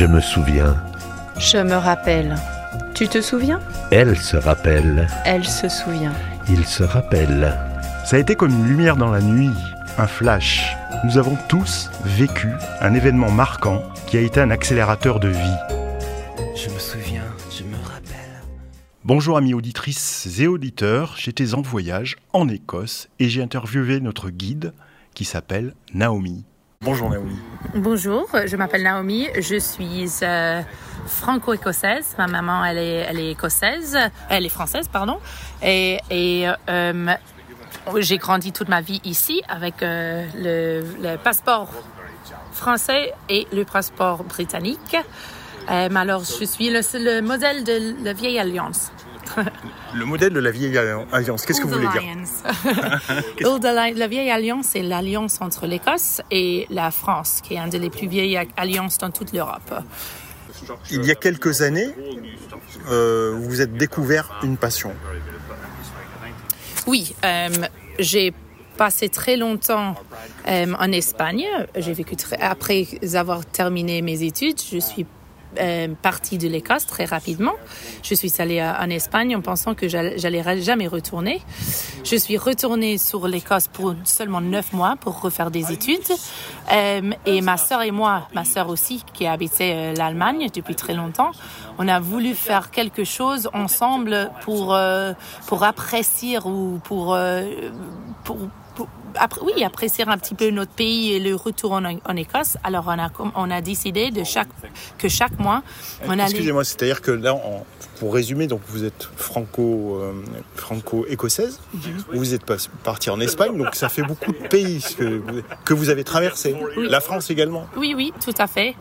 Je me souviens. Je me rappelle. Tu te souviens ? Elle se rappelle. Elle se souvient. Il se rappelle. Ça a été comme une lumière dans la nuit, un flash. Nous avons tous vécu un événement marquant qui a été un accélérateur de vie. Je me souviens, je me rappelle. Bonjour amis auditrices et auditeurs, j'étais en voyage en Écosse et j'ai interviewé notre guide qui s'appelle Naomi. Bonjour Naomi. Bonjour, je m'appelle Naomi, je suis franco-écossaise. Ma maman, elle est écossaise, elle est française, pardon. Et j'ai grandi toute ma vie ici avec le passeport français et le passeport britannique. Alors, je suis le modèle de la vieille alliance. Le modèle de la vieille alliance, qu'est-ce que vous voulez dire ? La vieille alliance, c'est l'alliance entre l'Écosse et la France, qui est une des plus vieilles alliances dans toute l'Europe. Il y a quelques années, vous vous êtes découvert une passion. Oui, j'ai passé très longtemps en Espagne. J'ai vécu après avoir terminé mes études. Je suis partie de l'Écosse très rapidement. Je suis allée en Espagne en pensant que j'allais jamais retourner. Je suis retournée sur l'Écosse pour seulement 9 mois pour refaire des études. Et ma sœur et moi, ma sœur aussi, qui habitait l'Allemagne depuis très longtemps, on a voulu faire quelque chose ensemble pour apprécier ou pour apprécier un petit peu notre pays et le retour en Écosse. Alors, on a décidé que chaque mois, on allait... Excusez-moi, c'est-à-dire que là, pour résumer, donc vous êtes franco-écossaise, vous êtes parti en Espagne, donc ça fait beaucoup de pays que vous avez traversé. Oui. La France également. Oui, tout à fait.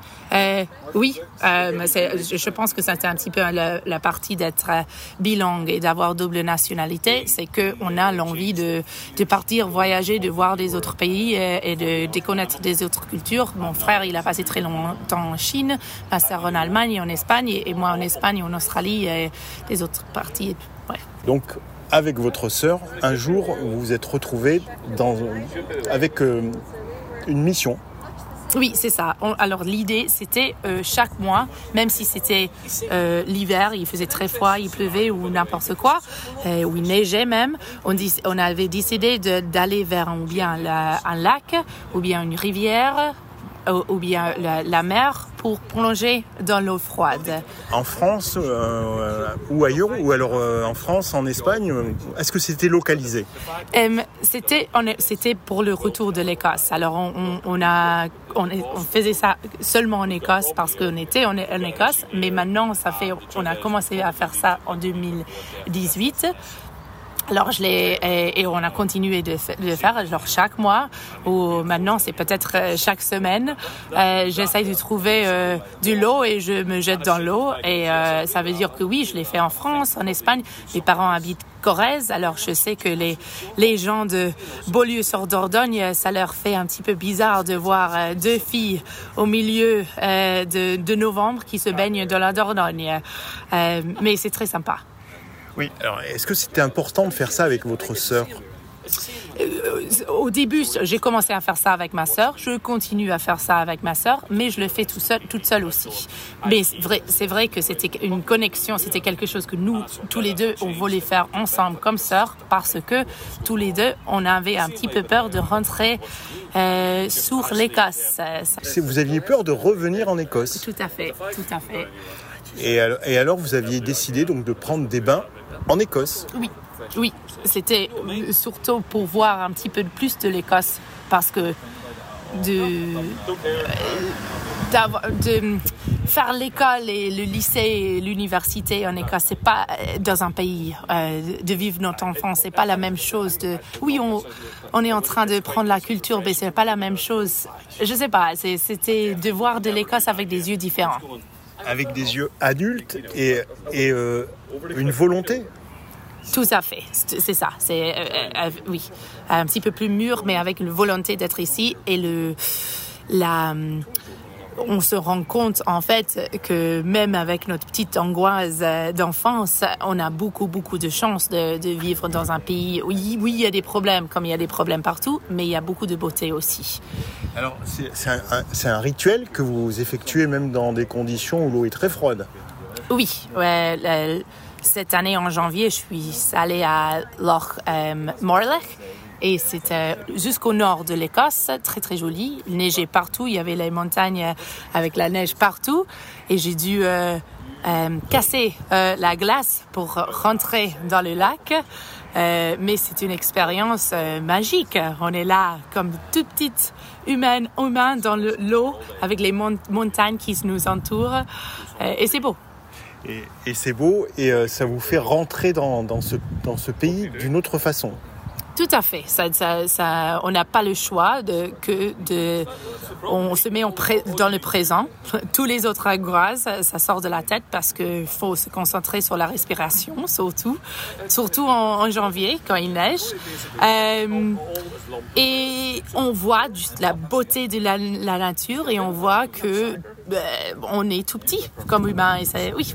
Je pense que c'était un petit peu la partie d'être bilingue et d'avoir double nationalité, c'est qu'on a l'envie de partir voyager, de voir des autres pays et de connaître des autres cultures. Mon frère, il a passé très longtemps en Chine, ma sœur en Allemagne et en Espagne, et moi en Espagne et en Australie et des autres parties. Ouais. Donc, avec votre sœur, un jour, vous vous êtes retrouvés avec une mission. Oui, c'est ça. Alors, l'idée, c'était chaque mois, même si c'était l'hiver, il faisait très froid, il pleuvait ou n'importe quoi, ou il neigeait même, on avait décidé d'aller vers ou bien un lac, ou bien une rivière, ou bien la mer pour plonger dans l'eau froide. En France ou ailleurs, ou alors en France, en Espagne, est-ce que c'était localisé ? C'était pour le retour de l'Écosse. Alors on faisait ça seulement en Écosse parce qu'on était en Écosse, mais maintenant on a commencé à faire ça en 2018. Alors, et on a continué de le faire, genre chaque mois, ou maintenant c'est peut-être chaque semaine. J'essaye de trouver de l'eau et je me jette dans l'eau. Et ça veut dire que oui, je l'ai fait en France, en Espagne. Mes parents habitent Corrèze, alors je sais que les gens de Beaulieu-sur-Dordogne, ça leur fait un petit peu bizarre de voir 2 filles au milieu de novembre qui se baignent dans la Dordogne. Mais c'est très sympa. Oui, alors est-ce que c'était important de faire ça avec votre sœur ? Au début, j'ai commencé à faire ça avec ma sœur. Je continue à faire ça avec ma sœur, mais je le fais toute seule aussi. Mais c'est vrai que c'était une connexion, c'était quelque chose que nous, tous les deux, on voulait faire ensemble comme sœurs, parce que tous les deux, on avait un petit peu peur de rentrer sur l'Écosse. Vous aviez peur de revenir en Écosse ? Tout à fait. Et alors, vous aviez décidé donc de prendre des bains en Écosse ? Oui, c'était surtout pour voir un petit peu plus de l'Écosse, parce que de faire l'école et le lycée et l'université en Écosse, c'est pas dans un pays de vivre notre enfance, c'est pas la même chose. Oui, on est en train de prendre la culture, mais c'est pas la même chose. Je sais pas, c'était de voir de l'Écosse avec des yeux différents. Avec des yeux adultes et une volonté. Tout à fait, c'est ça. C'est oui, un petit peu plus mûr, mais avec une volonté d'être ici et on se rend compte en fait que même avec notre petite angoisse d'enfance, on a beaucoup de chance de vivre dans un pays. Oui, il y a des problèmes, comme il y a des problèmes partout, mais il y a beaucoup de beauté aussi. Alors, c'est un rituel que vous effectuez même dans des conditions où l'eau est très froide. Oui, cette année en janvier, je suis allée à Loch Morlech. Et c'était jusqu'au nord de l'Écosse, très joli. Il neigeait partout, il y avait les montagnes avec la neige partout. Et j'ai dû casser la glace pour rentrer dans le lac. Mais c'est une expérience magique. On est là comme toute petite humain dans l'eau avec les montagnes qui nous entourent. Et c'est beau. Et c'est beau, et ça vous fait rentrer dans ce pays d'une autre façon. Tout à fait. On n'a pas le choix on se met dans le présent. Tous les autres angoisses, ça sort de la tête parce qu'il faut se concentrer sur la respiration, surtout en janvier quand il neige. Et on voit la beauté de la nature et on voit que on est tout petit comme humain. Et oui,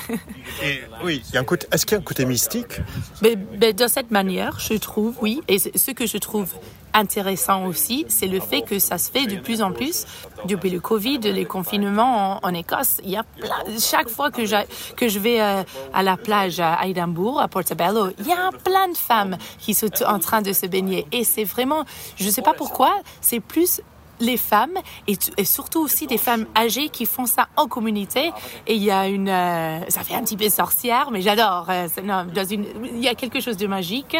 est-ce qu'il y a un côté mystique? De cette manière, je trouve, oui. Et ce que je trouve intéressant aussi, c'est le fait que ça se fait de plus en plus. Depuis le Covid, les confinements en Écosse, il y a chaque fois que je vais à la plage à Édimbourg, à Portobello, il y a plein de femmes qui sont en train de se baigner. Et c'est vraiment, je ne sais pas pourquoi, c'est plus les femmes et surtout aussi des femmes âgées qui font ça en communauté. Et il y a ça fait un petit peu sorcière, mais j'adore. Il y a quelque chose de magique.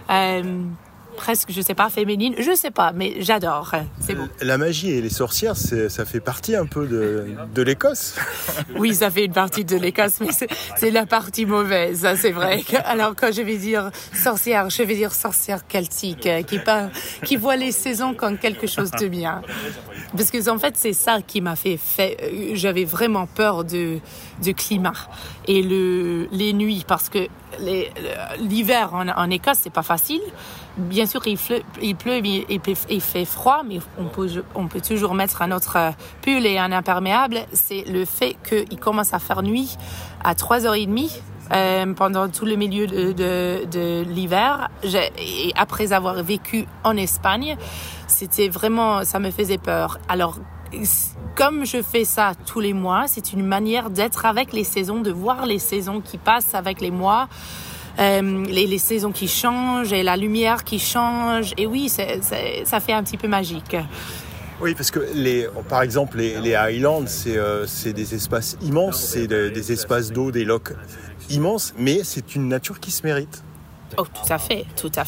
Presque, je sais pas, féminine, je sais pas, mais j'adore, c'est beau. La magie et les sorcières, ça fait partie un peu de l'Écosse. Oui, ça fait une partie de l'Écosse, mais c'est la partie mauvaise, c'est vrai. Alors quand je vais dire sorcière, je vais dire sorcière celtique, qui voit les saisons comme quelque chose de bien. Parce que en fait, c'est ça qui m'a fait j'avais vraiment peur du climat et les nuits, parce que l'hiver en Écosse, c'est pas facile. Bien sûr, il pleut, il fait froid, mais on peut toujours mettre un autre pull et un imperméable. C'est le fait qu'il commence à faire nuit à 3h30 pendant tout le milieu de l'hiver. Et après avoir vécu en Espagne, c'était vraiment, ça me faisait peur. Alors, comme je fais ça tous les mois, c'est une manière d'être avec les saisons, de voir les saisons qui passent avec les mois. Les saisons qui changent et la lumière qui change. Et oui, ça fait un petit peu magique. Oui, parce que par exemple, les Highlands, c'est des espaces immenses, c'est des espaces d'eau, des lochs immenses, mais c'est une nature qui se mérite. Oh, tout à fait.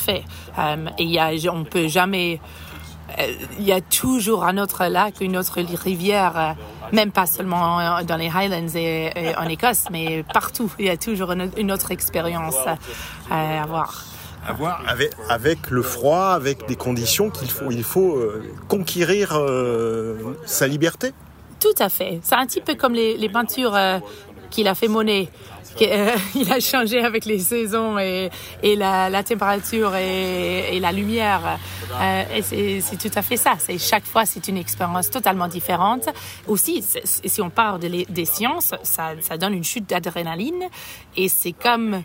Et on peut jamais... Il y a toujours un autre lac, une autre rivière, même pas seulement dans les Highlands et en Écosse, mais partout. Il y a toujours une autre expérience à avoir. Avec le froid, avec des conditions il faut conquérir sa liberté. Tout à fait. C'est un petit peu comme les peintures qu'il a fait Monet. Il a changé avec les saisons et la température et la lumière. Et c'est tout à fait ça. Chaque fois, c'est une expérience totalement différente. Aussi, si on parle des sciences, ça donne une chute d'adrénaline. Et c'est comme...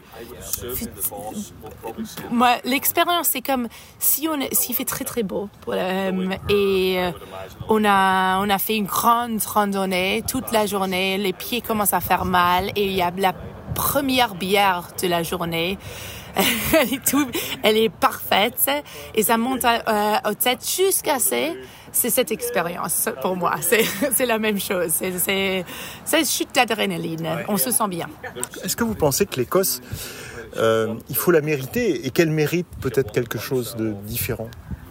Moi, l'expérience, c'est comme s'il fait très, très beau. Et on a fait une grande randonnée toute la journée. Les pieds commencent à faire mal. Et il y a la première bière de la journée. Elle est parfaite et ça monte aux têtes jusqu'à c'est cette expérience pour moi. C'est la même chose. C'est une chute d'adrénaline. On se sent bien. Est-ce que vous pensez que l'Écosse, il faut la mériter et qu'elle mérite peut-être quelque chose de différent?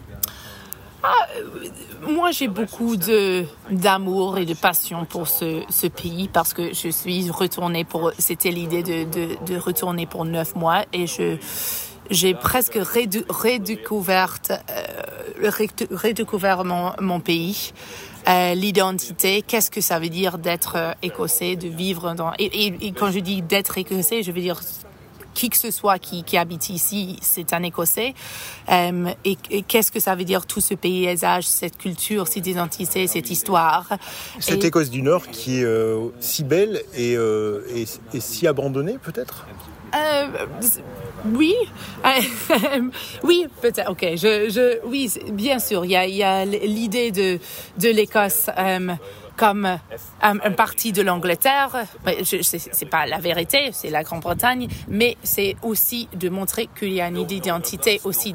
Moi, j'ai beaucoup d'amour et de passion pour ce pays parce que je suis retournée c'était l'idée de retourner pour 9 mois et j'ai presque redécouvert mon pays. L'identité, qu'est-ce que ça veut dire d'être écossais, de vivre et quand je dis d'être écossais, je veux dire qui que ce soit qui habite ici, c'est un Écossais. Et qu'est-ce que ça veut dire tout ce paysage, cette culture, cette identité, cette histoire. Cette Écosse du Nord qui est si belle et si abandonnée peut-être ? Oui, oui, peut-être. Ok, oui, bien sûr. Il y a l'idée de l'Écosse comme une partie de l'Angleterre. C'est pas la vérité, c'est la Grande-Bretagne, mais c'est aussi de montrer qu'il y a une d'identité aussi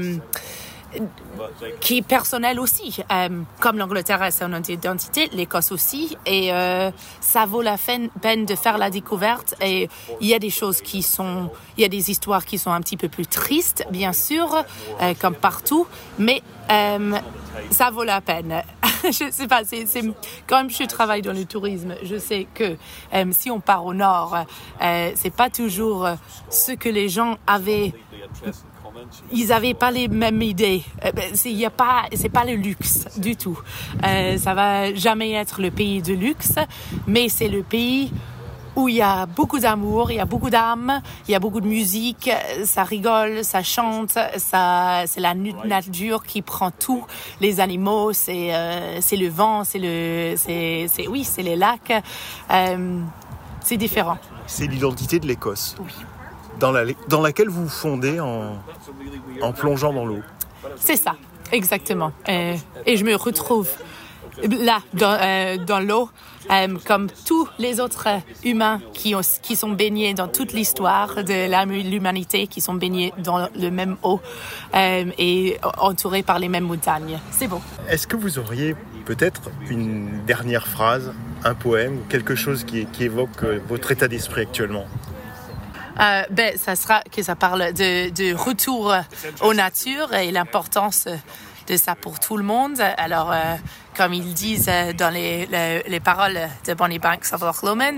qui est personnelle aussi. Comme l'Angleterre a son identité, l'Écosse aussi, et ça vaut la peine de faire la découverte. Et il y a des choses il y a des histoires qui sont un petit peu plus tristes, bien sûr, comme partout, mais ça vaut la peine. Je sais pas, c'est quand je travaille dans le tourisme, je sais que si on part au nord, c'est pas toujours ce que les gens avaient. Ils n'avaient pas les mêmes idées. C'est pas le luxe du tout. Ça va jamais être le pays de luxe, mais c'est le pays où il y a beaucoup d'amour, il y a beaucoup d'âme, il y a beaucoup de musique, ça rigole, ça chante, c'est la nature qui prend tout, les animaux, c'est le vent, c'est les lacs, c'est différent. C'est l'identité de l'Écosse. Oui. Dans laquelle vous fondez en plongeant dans l'eau. C'est ça, exactement. Et je me retrouve là, dans l'eau, comme tous les autres humains qui sont baignés dans toute l'histoire de l'humanité, qui sont baignés dans le même eau et entourés par les mêmes montagnes. C'est beau. Est-ce que vous auriez peut-être une dernière phrase, un poème, ou quelque chose qui évoque votre état d'esprit actuellement ? Ça sera que ça parle de retour aux natures et l'importance de ça pour tout le monde. Alors, comme ils disent dans les paroles de Bonnie Banks of Loch Lomond,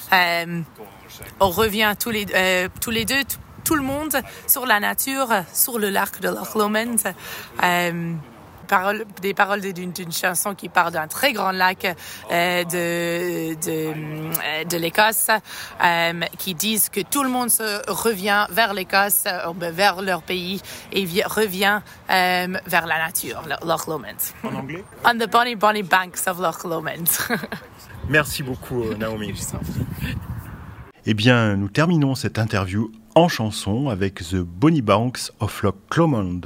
on revient tous les deux, tout le monde, sur la nature, sur le lac de Loch Lomond. Des paroles d'une chanson qui parle d'un très grand lac de l'Écosse, qui disent que tout le monde se revient vers l'Écosse, vers leur pays, et revient vers la nature, Loch Lomond. En anglais? On the bonny banks of Loch Lomond. Merci beaucoup, Naomi. Eh bien, nous terminons cette interview en chanson avec The Bonny Banks of Loch Lomond.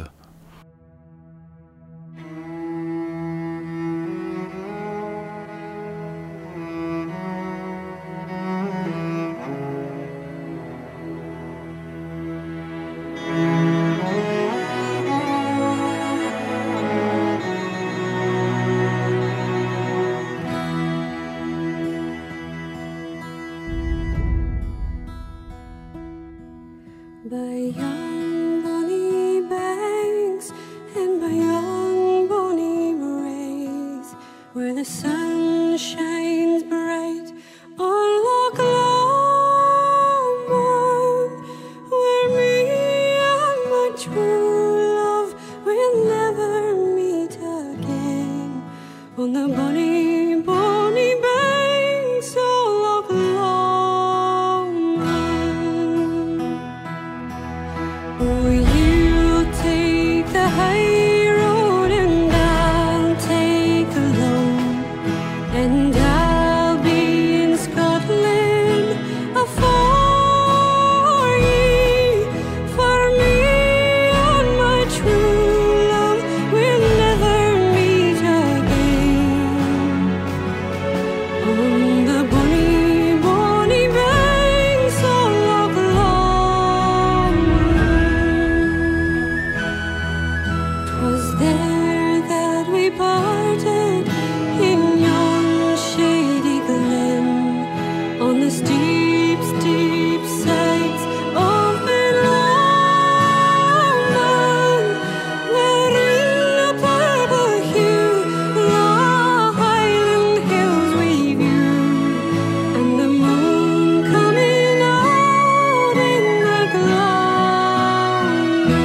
By young bonny banks and by young bonny braes, where the sun shines bright on Loch Lomond, where me and my true love will never meet again, on the bonny, bonny banks of Loch Lomond. Oh, you take the high road and I'll take the low, and I'll be in Scotland afore ye. For me and my true love will never meet again, on the bonny, bonny banks of Loch Lomond. 'Twas there that we parted in yon shady glen, on the steep, steep sides of Ben Lomond, where in the purple hue the Highland hills we view, and the moon coming out in the gloaming.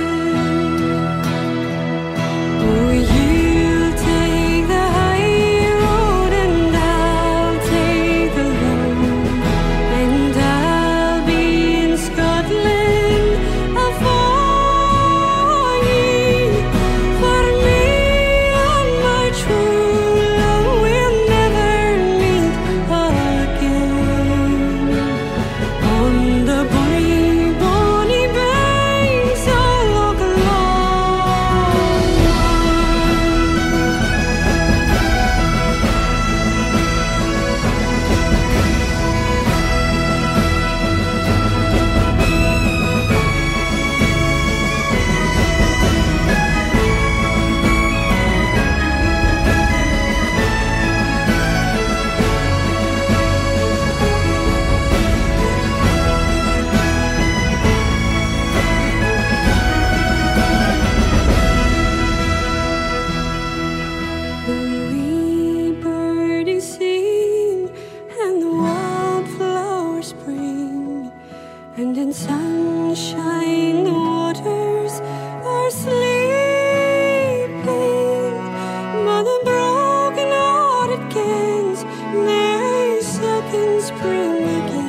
Oh, you'll take the high road and I'll take the low, in sunshine, the waters are sleeping, but the broken-hearted cans, they second spring again.